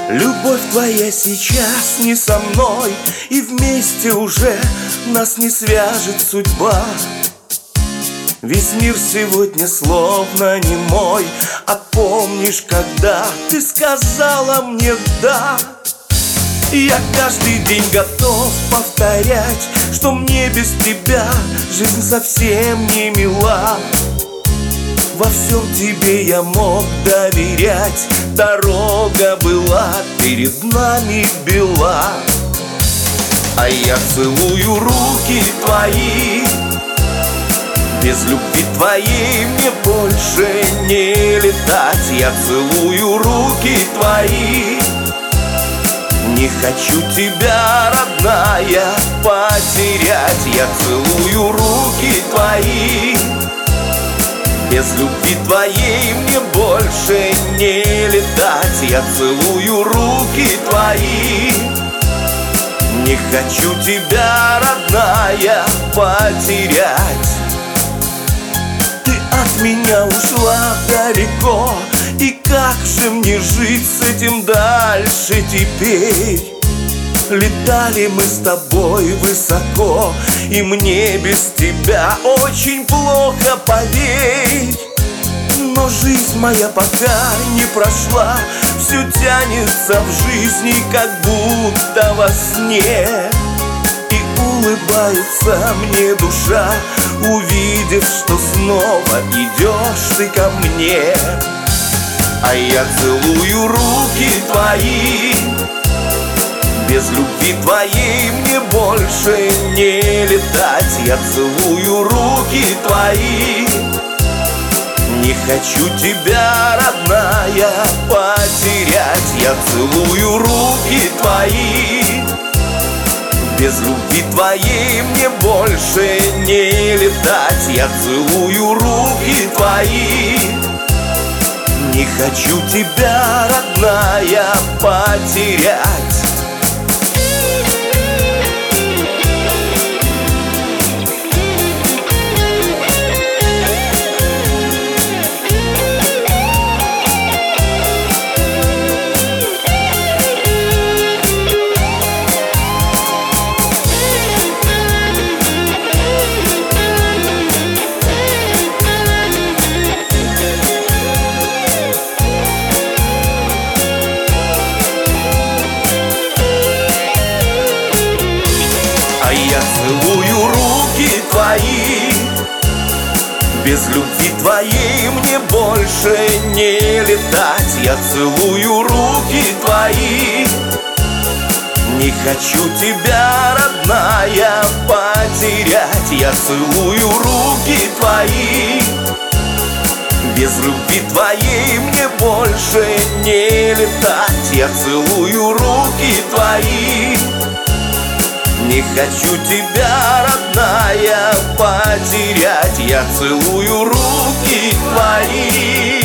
Любовь твоя сейчас не со мной, и вместе уже нас не свяжет судьба. Весь мир сегодня словно не мой. А помнишь, когда ты сказала мне «да»? Я каждый день готов повторять, что мне без тебя жизнь совсем не мила. Во всем тебе я мог доверять, дорога была перед нами бела. А я целую руки твои, без любви твоей мне больше не летать. Я целую руки твои, не хочу тебя, родная, потерять. Я целую руки твои, без любви твоей мне больше не летать. Я целую руки твои, не хочу тебя, родная, потерять. Ты от меня ушла далеко, и как же мне жить с этим дальше теперь? Летали мы с тобой высоко, и мне без тебя очень плохо, поверь. Но жизнь моя пока не прошла, все тянется в жизни, как будто во сне. И улыбается мне душа, увидев, что снова идешь ты ко мне. А я целую руки твои, без любви твоей мне больше не летать. Я целую руки твои, не хочу тебя, родная, потерять. Я целую руки твои, без любви твоей мне больше не летать. Я целую руки твои, не хочу тебя, родная, потерять. А я целую руки твои, без любви твоей мне больше не летать. Я целую руки твои, не хочу тебя, родная, потерять. Я целую руки твои, без любви твоей мне больше не летать. Я целую руки твои, не хочу тебя, родная, потерять. Я целую руки твои.